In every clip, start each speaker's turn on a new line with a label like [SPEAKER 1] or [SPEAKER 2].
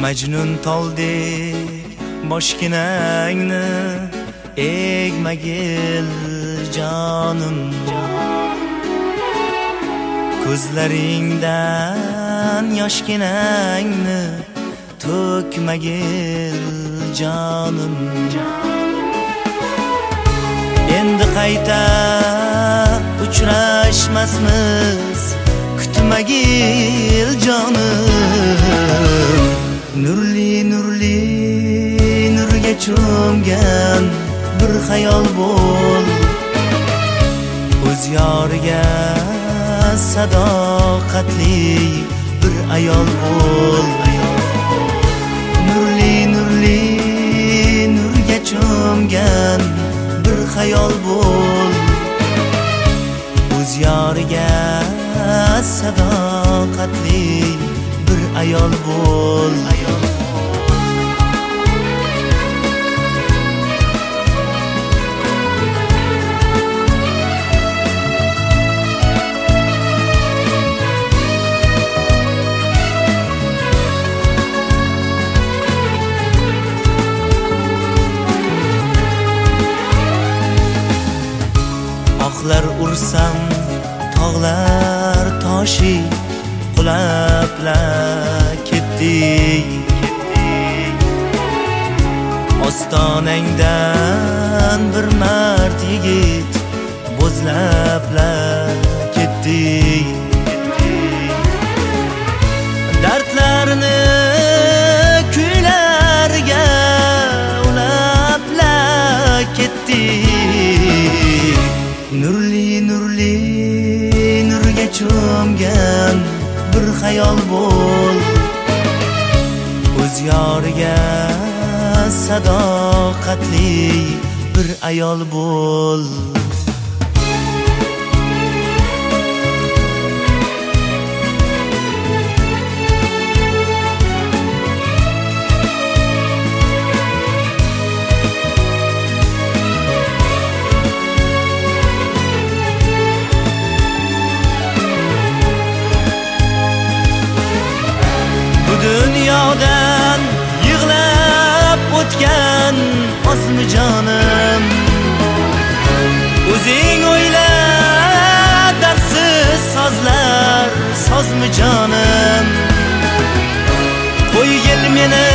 [SPEAKER 1] Majnun toldek boshginangni egmagil jonim, ko'zlaringdan yoshginangni to'kmagil jonim. Endi qayta uchrashmasmiz, kutmagil jonim. Nurli nurli nurga cho'mgan bir xayol bo'l, o'z yoriga sadoqatli bir ayol bo'l. Nurli nurli nurga cho'mgan bir xayol bo'l, o'z yoriga sadoqatli bir ayol bo'l. Oqlar ursam tog'lar toshi qulabla ketdi, ostonangdan bir mard yigit bo'zlabla ketdi. Dardlarni kuylarga ulabla ketdi. Nurli nurli nurga cho'mgan bir xayol bo'l, o'z yoriga sadoqatli bir ayol bo'l. Dunyodan yig'lab o'tgan ozmi jonim, o'zing o'yla dardsiz sozlar sozmi jonim. Qo'ygil meni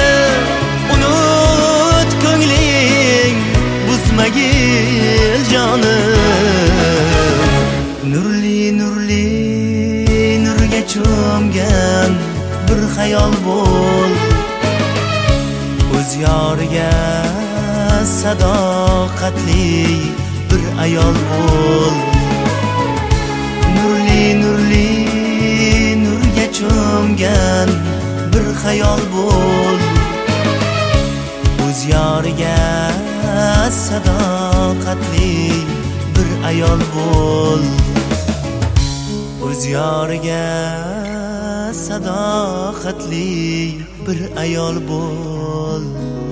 [SPEAKER 1] unut ko'ngling buzmagil jonim. Nurli nurli nurga cho'mgan bir xayol bo'l, o'z yoriga sadoqatli bir ayol bo'l. Nurli nurli nurga cho'mgan bir xayol bo'l, o'z yoriga sadoqatli bir ayol bo'l. O'z yoriga sadoqatli bir ayol bo'l.